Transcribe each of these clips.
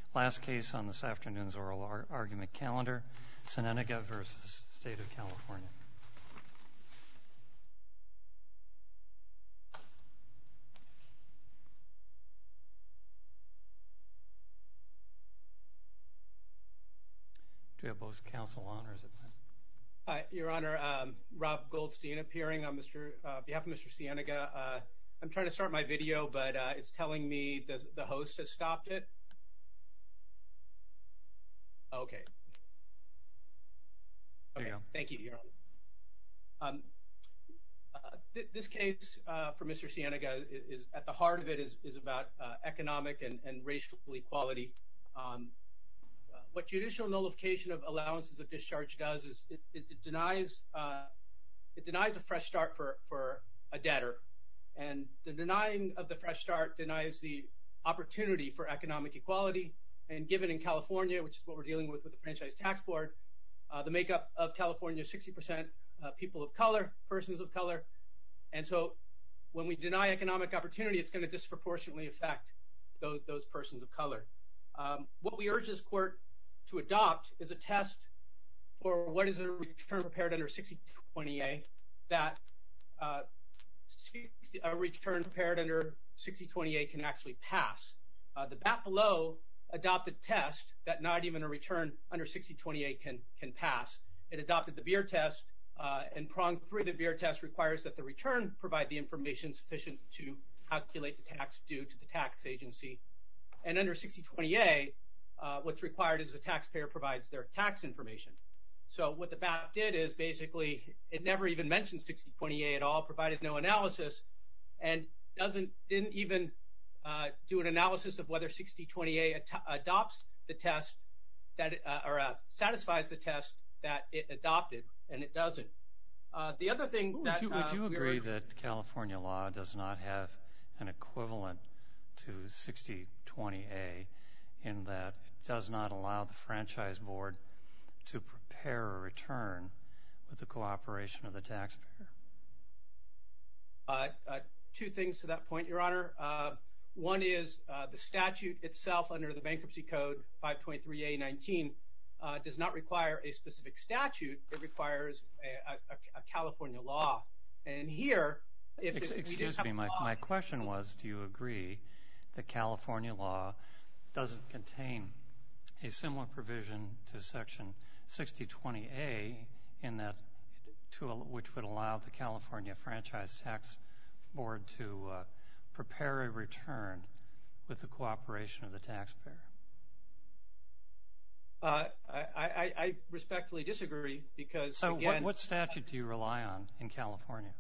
Last case on this afternoon's oral argument calendar, Cienega v. State of California. Do you have both counsel on, or is it mine? Hi, Your Honor. Rob Goldstein appearing on behalf of Mr. Cienega. I'm trying to start my video, but it's telling me the host has stopped it. Okay. There you go. Thank you, Your Honor. This case for Mr. Cienega is at the heart of it is about economic and racial equality. What judicial nullification of allowances of discharge does is it denies a fresh start for a debtor, and the denying of the fresh start denies the opportunity for economic equality. And given in California, which is what we're dealing with the Franchise Tax Board, the makeup of California is 60% people of color, persons of color. And so when we deny economic opportunity, it's going to disproportionately affect those persons of color. What we urge this court to adopt is a test for what is a return prepared under 6020A that a return prepared under 6020A can actually pass. The BAP below adopted test that not even a return under 6020A can pass. It adopted the Beer test, and prong 3 of the Beer test requires that the return provide the information sufficient to calculate the tax due to the tax agency. And under 6020A, what's required is the taxpayer provides their tax information. So what the BAP did is basically it never even mentioned 6020A at all, provided no analysis, and didn't even do an analysis of whether 6020A adopts the test that or satisfies the test that it adopted, and it doesn't. The other thing that would you agree that California law does not have an equivalent to 6020A in that it does not allow the Franchise Board to prepare a return with the cooperation of the taxpayer? Two things to that point, Your Honor. One is the statute itself under the Bankruptcy Code 523A19 does not require a specific statute. It requires a California law. And here, Excuse me, my question was, do you agree that California law doesn't contain a similar provision to Section 6020A in that which would allow the California Franchise Tax Board to prepare a return with the cooperation of the taxpayer? I respectfully disagree because, so again, what statute do you rely on in California?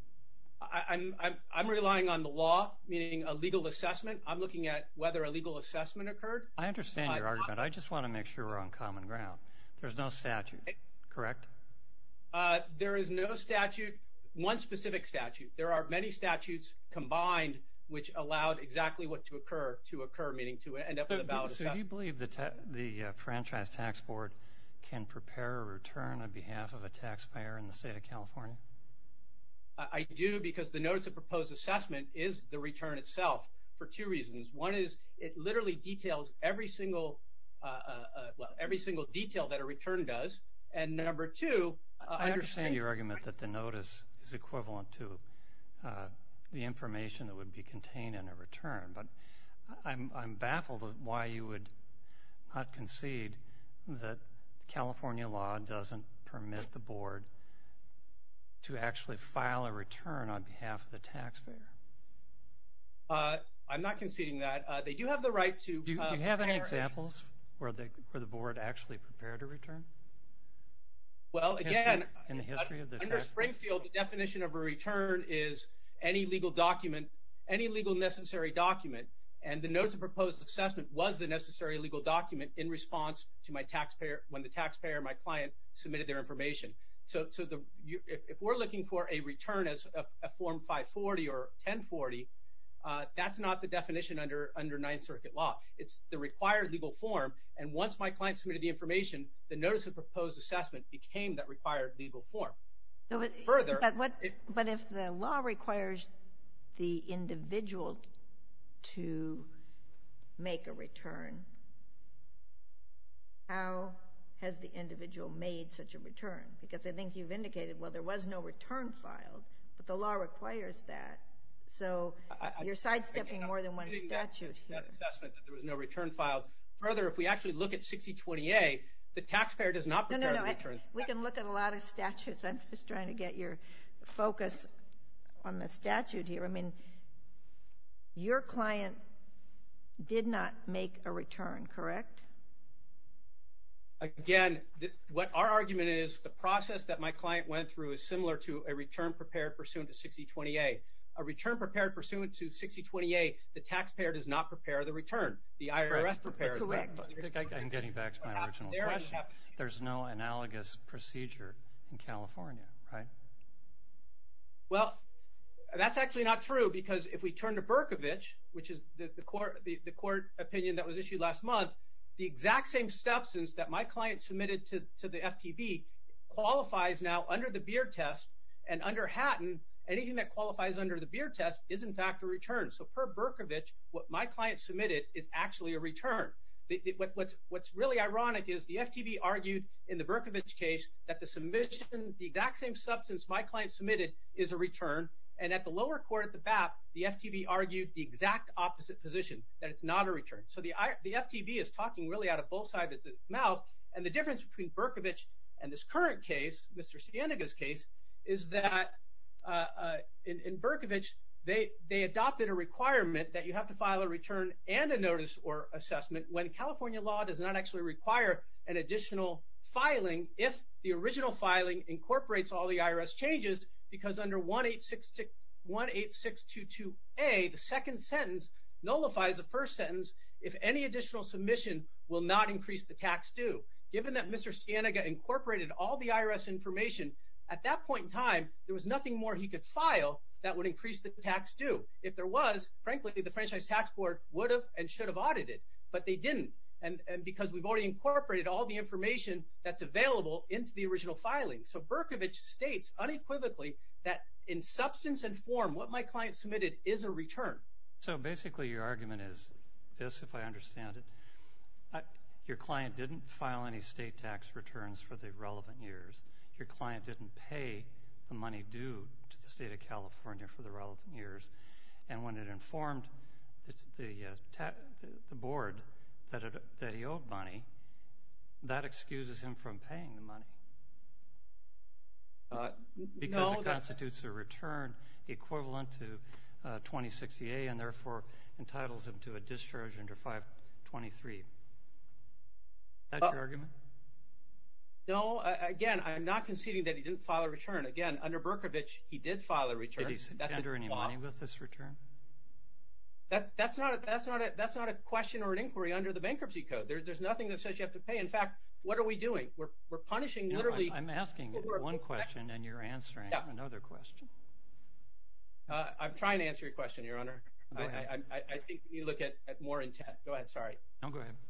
I'm relying on the law, meaning a legal assessment. I'm looking at whether a legal assessment occurred. I understand your argument. I just want to make sure we're on common ground. There's no statute, correct? There is no statute, one specific statute. There are many statutes combined which allowed exactly what to occur, meaning to end up with a valid assessment. So do you believe the Franchise Tax Board can prepare a return on behalf of a taxpayer in the state of California? I do, because the Notice of Proposed Assessment is the return itself for two reasons. One is it literally details every single detail that a return does, and number two, I understand your argument that the notice is equivalent to the information that would be contained in a return, but I'm baffled at why you would not concede that California law doesn't permit the board to actually file a return on behalf of the taxpayer. I'm not conceding that. They do have the right to... Do you have any examples where the board actually prepared a return? Well, again, in the history of the under Springfield, the definition of a return is any legal document, any legal necessary document, and the Notice of Proposed Assessment was the necessary legal document in response to my taxpayer, when the taxpayer, my client, submitted their information. So if we're looking for a return as a Form 540 or 1040, that's not the definition under Ninth Circuit law. It's the required legal form, and once my client submitted the information, the Notice of Proposed Assessment became that required legal form. So Further, but if the law requires the individual to make a return, how has the individual made such a return? Because I think you've indicated, well, there was no return filed, but the law requires that. So you're sidestepping more than one statute here. That assessment that there was no return filed. Further, if we actually look at 6020A, the taxpayer does not prepare the return. We can look at a lot of statutes. I'm just trying to get your focus on the statute here. I mean, your client did not make a return, correct? Again, what our argument is, the process that my client went through is similar to a return prepared pursuant to 6020A. A return prepared pursuant to 6020A, the taxpayer does not prepare the return. The IRS prepares. Correct. I'm getting back to my original question. There's no analogous procedure in California, right? Well, that's actually not true, because if we turn to Berkovich, which is the court opinion that was issued last month, the exact same substance that my client submitted to the FTB qualifies now under the Beard test, and under Hatton, anything that qualifies under the Beard test is in fact a return. So per Berkovich, what my client submitted is actually a return. What's really ironic is the FTB argued in the Berkovich case that the submission, the exact same substance my client submitted, is a return, and at the lower court at the BAP, the FTB argued the exact opposite position, that it's not a return. So the FTB is talking really out of both sides of its mouth, and the difference between Berkovich and this current case, Mr. Cienega's case, is that in Berkovich, they adopted a requirement that you have to file a return and a notice or assessment when California law does not actually require an additional filing if the original filing incorporates all the IRS changes, because under 18622A, the second sentence nullifies the first sentence if any additional submission will not increase the tax due. Given that Mr. Cienega incorporated all the IRS information, at that point in time, there was nothing more he could file that would increase the tax due. If there was, frankly, the Franchise Tax Board would have and should have audited, but they didn't. And because we've already incorporated all the information that's available into the original filing. So Berkovich states unequivocally that in substance and form, what my client submitted is a return. So basically your argument is this, if I understand it. Your client didn't file any state tax returns for the relevant years. Your client didn't pay the money due to the state of California for the relevant years. And when it informed the board that he owed money, that excuses him from paying the money. Because it constitutes a return equivalent to 2060A and therefore entitles him to a discharge under 523. That's your argument? No, again, I'm not conceding that he didn't file a return. Again, under Berkovich, he did file a return. Did he tender any money with this return? That's not a question or an inquiry under the bankruptcy code. There's nothing that says you have to pay. In fact, what are we doing? We're punishing literally. I'm asking one question and you're answering another question. I'm trying to answer your question, Your Honor. Go ahead. I think you look at more intent. Go ahead. Sorry. No, go ahead.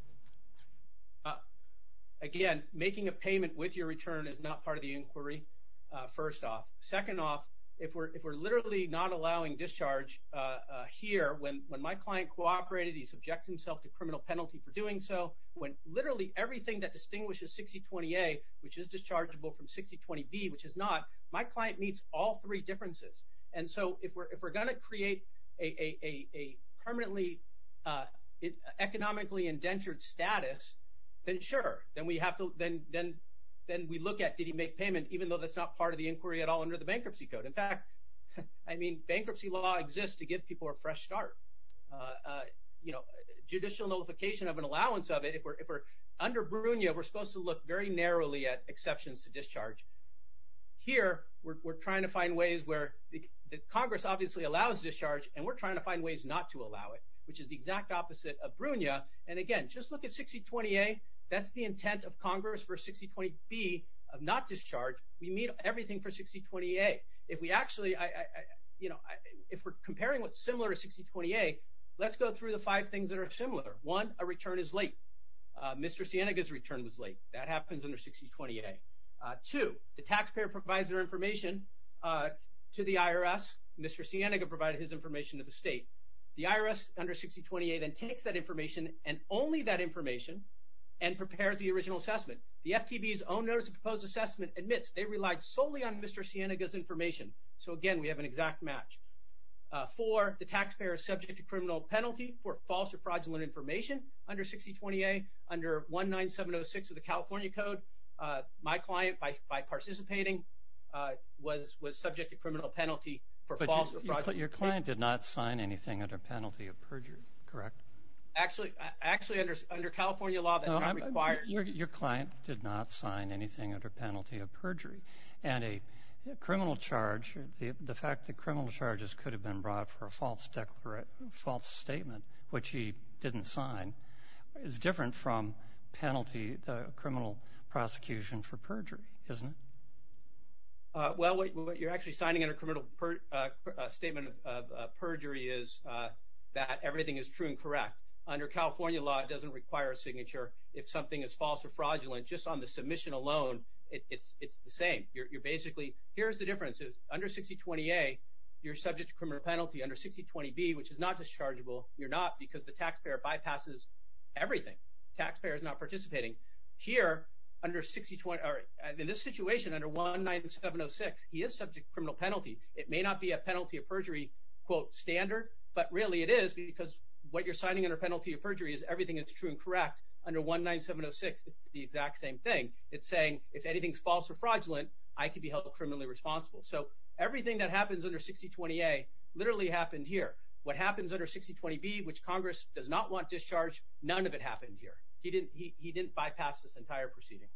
Again, making a payment with your return is not part of the inquiry. First off. Second off, if we're literally not allowing discharge here, when my client cooperated, he subjected himself to criminal penalty for doing so. When literally everything that distinguishes 6020A, which is dischargeable, from 6020B, which is not, my client meets all three differences. And so if we're going to create a permanently economically indentured status, then sure, then we have to then we look at, did he make payment, even though that's not part of the inquiry at all under the bankruptcy code. In fact, I mean, bankruptcy law exists to give people a fresh start. Judicial notification of an allowance of it, if we're under Brunia, we're supposed to look very narrowly at exceptions to discharge. Here, we're trying to find ways where the Congress obviously allows discharge, and we're trying to find ways not to allow it, which is the exact opposite of Brunia. And again, just look at 6020A. That's the intent of Congress for 6020B of not discharge. We meet everything for 6020A. If we actually, if we're comparing what's similar to 6020A, let's go through the 5 things that are similar. 1, a return is late. Mr. Cienega's return was late. That happens under 6020A. 2, the taxpayer provides their information to the IRS. Mr. Cienega provided his information to the state. The IRS under 6020A then takes that information, and only that information, and prepares the original assessment. The FTB's own notice of proposed assessment admits they relied solely on Mr. Cienega's information. So again, we have an exact match. 4, the taxpayer is subject to criminal penalty for false or fraudulent information under 6020A. Under 19706 of the California Code, my client, by participating, was subject to criminal penalty for false or fraudulent. But your client did not sign anything under penalty of perjury, correct? Actually, under California law, that's not required. Your client did not sign anything under penalty of perjury. And a criminal charge, the fact that criminal charges could have been brought for a false statement, which he didn't sign, is different from penalty, the criminal prosecution for perjury, isn't it? Well, what you're actually signing under criminal statement of perjury is that everything is true and correct. Under California law, it doesn't require a signature. If something is false or fraudulent, just on the submission alone, it's the same. You're basically, here's the difference, is under 6020A, you're subject to criminal penalty. Under 6020B, which is not dischargeable, you're not, because the taxpayer bypasses everything. Taxpayer is not participating. Here, under 6020, or in this situation, under 19706, he is subject to criminal penalty. It may not be a penalty of perjury, quote, standard, but really it is, because what you're signing under penalty of perjury is everything is true and correct. Under 19706, it's the exact same thing. It's saying if anything's false or fraudulent, I could be held criminally responsible. So everything that happens under 6020A literally happened here. What happens under 6020B, which Congress does not want discharged, none of it happened here. He didn't bypass this entire proceeding.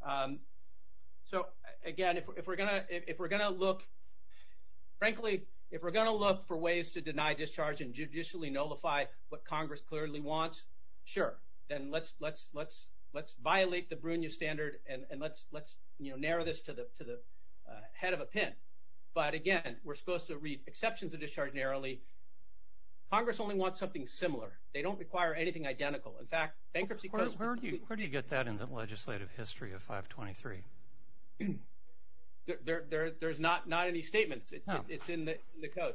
So again, if we're gonna look, frankly, if we're gonna look for ways to deny discharge and judicially nullify what Congress clearly wants, sure. Then let's violate the Brunja standard and let's narrow this to the head of a pin. But again, we're supposed to read exceptions of discharge narrowly. Congress only wants something similar. They don't require anything identical. In fact, bankruptcy code. Where do you get that in the legislative history of 523? There's not any statements. It's in the code.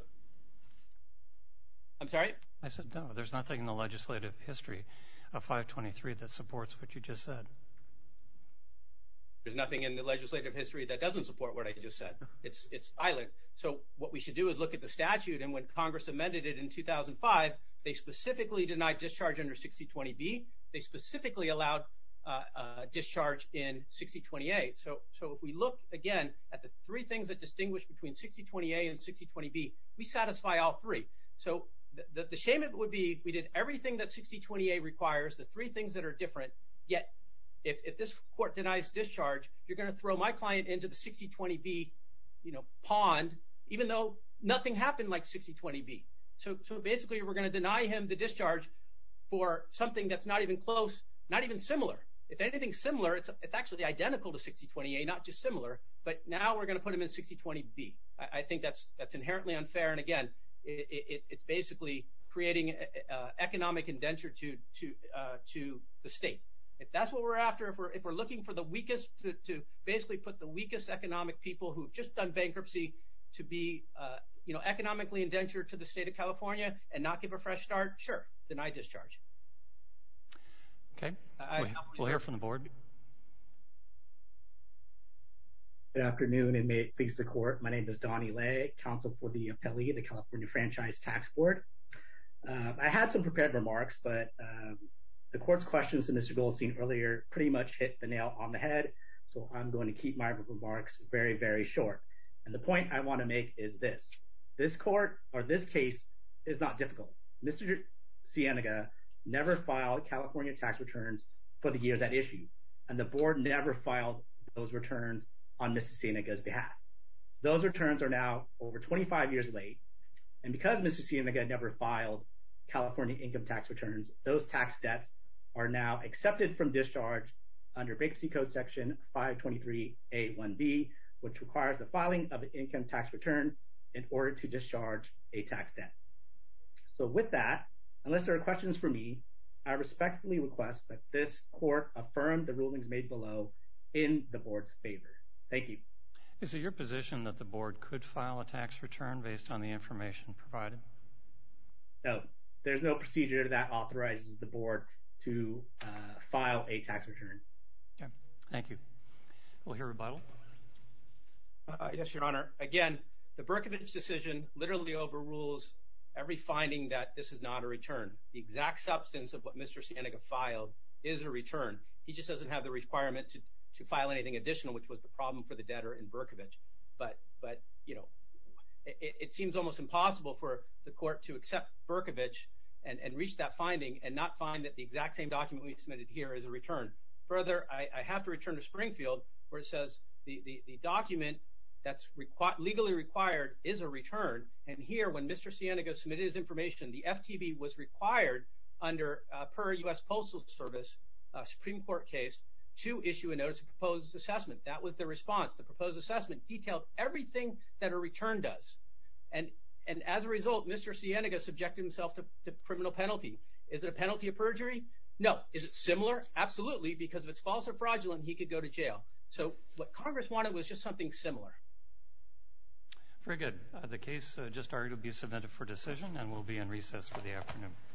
I'm sorry? I said no. There's nothing in the legislative history of 523 that supports what you just said. There's nothing in the legislative history that doesn't support what I just said. It's silent. So what we should do is look at the statute, and when Congress amended it in 2005, they specifically denied discharge under 6020B. They specifically allowed discharge in 6020A. So if we look again at the three things that distinguish between 6020A and 6020B, we satisfy all three. So the shame of it would be we did everything that 6020A requires, the three things that are different, yet if this court denies discharge, you're going to throw my client into the 6020B pond, even though nothing happened like 6020B. So basically we're going to deny him the discharge for something that's not even close, not even similar. If anything's similar, it's actually identical to 6020A, not just similar, but now we're going to put him in 6020B. I think that's inherently unfair, and again, it's basically creating economic indenture to the state. If that's what we're after, if we're looking for the weakest, to basically put the weakest economic people who've just done bankruptcy to be economically indentured to the state of California and not give a fresh start, sure, deny discharge. Okay, we'll hear from the board. Good afternoon, and may it please the court. My name is Donnie Lay, counsel for the appellee, the California Franchise Tax Board. I had some prepared remarks, but the court's questions to Mr. Goldstein earlier pretty much hit the nail on the head, so I'm going to keep my remarks very, very short. And the point I want to make is this. This case is not difficult. Mr. Cienaga never filed California tax returns for the years at issue, and the board never filed those returns on Mr. Cienaga's behalf. Those returns are now over 25 years late, and because Mr. Cienaga never filed California income tax returns, those tax debts are now accepted from discharge under Bankruptcy Code Section 523A1B, which requires the filing of an income tax return in order to discharge a tax debt. So with that, unless there are questions for me, I respectfully request that this court affirm the rulings made below in the board's favor. Thank you. Is it your position that the board could file a tax return based on the information provided? No, there's no procedure that authorizes the board to file file a tax return. Okay. Thank you. We'll hear rebuttal. Yes, Your Honor. Again, the Berkovich decision literally overrules every finding that this is not a return. The exact substance of what Mr. Cienega filed is a return. He just doesn't have the requirement to file anything additional, which was the problem for the debtor in Berkovich. But you know, it seems almost impossible for the court to accept Berkovich and reach that finding and not find that the exact same document we submitted here is a return. Further, I have to return to Springfield, where it says the document that's legally required is a return. And here, when Mr. Cienega submitted his information, the FTB was required under per U.S. Postal Service Supreme Court case to issue a notice of proposed assessment. That was the response. The proposed assessment detailed everything that a return does. And as a result, Mr. Cienega subjected himself to criminal penalty. Is it a penalty of perjury? No. Is it similar? Absolutely, because if it's false or fraudulent, he could go to jail. So what Congress wanted was just something similar. Very good. The case just argued will be submitted for decision and will be in recess for the afternoon.